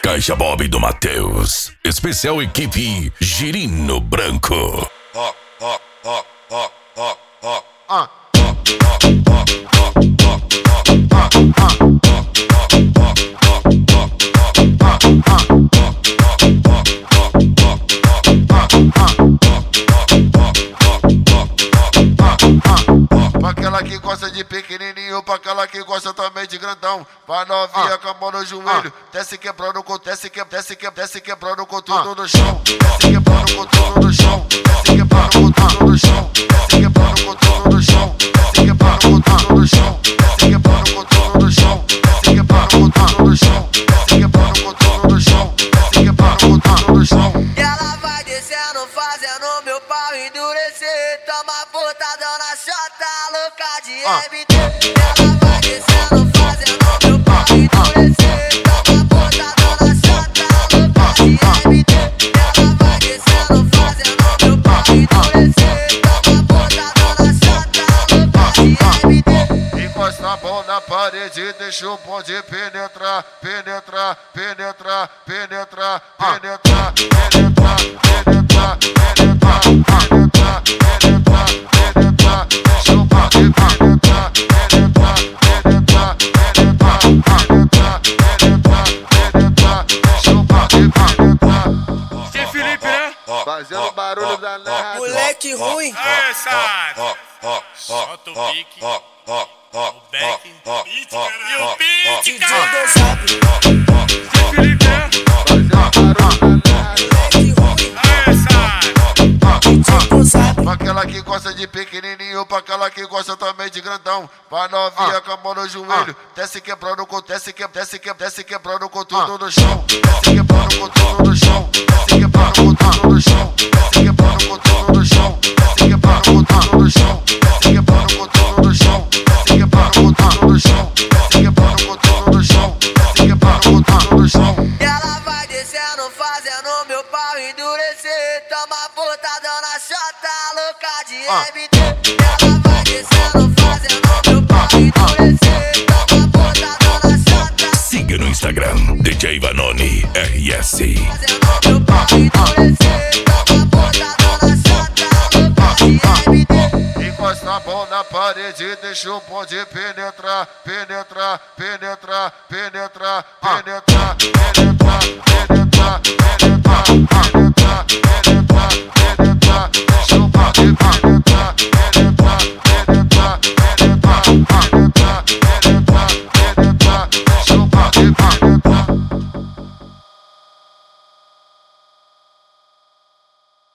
Caixa Bob do Matheus. Especial equipe Girino Branco. Pra aquela que gosta de pequenininho, pra aquela que gosta também de grandão. Pra novinha com a mão no joelho, desce quebrando com desce quebrando com tudo no chão. Desce quebrando com tudo no chão. Desce quebrando com tudo no chão. Desce quebrando com tudo no chão. Desce quebrando com tudo no chão. Desce quebrando com tudo no chão. Desce quebrando com tudo no chão. Desce quebrando com tudo no chão. Desce quebrando com tudo no chão. E ela vai descendo, fazendo meu pau endurecer. Toma botadão na chota, louca de MD. Ela vai descendo, fazendo meu pau endurecer. Toma botadão na chota, louca de MD. Ela vai descendo, fazendo meu pau endurecer. Toma botadão na chota, louca de MD. Encosta a mão na parede, deixa o bonde penetrar, penetrar, penetrar, penetrar, penetrar, penetrar, penetrar, penetrar, penetrar, penetrar, penetrar, deixa o bonde penetrar, penetrar, penetrar, penetrar, penetrar, penetrar, penetrar, deixa o bonde penetrar. Sem Felipe, né? Fazendo barulho danado. Moleque ruim. Aê, sabe? Solta o pique, o back e o beat, cara. Sem Felipe, né? Aê, sabe? Pra aquela que gosta de pequenininho, pra aquela que gosta também de grandão. Pra novinha com a mão no joelho, desce quebrando com desce quebrando com tudo no chão. Desce quebrando com tudo no chão. Desce quebrando com tudo no chão. Desce quebrando com tudo no chão. Desce quebrando com tudo no chão. Desce quebrando com tudo no chão. Desce quebrando com tudo no chão. Desce quebrando com tudo no chão. Desce quebrando com tudo no chão. E ela vai descendo, fazendo meu pau endurecer. Toma botadão na chota, louca de MD. Ela vai descendo, fazendo meu pau endurecer. Toma botadão na chota. Siga no Instagram, DJ Vanoni RS. Fazendo meu pau endurecer. Toma botadão na chota, louca de MD. Encosta a mão na parede, deixa o bonde penetrar, penetrar, penetrar, penetrar, penetrar, penetrar, penetrar, penetrar,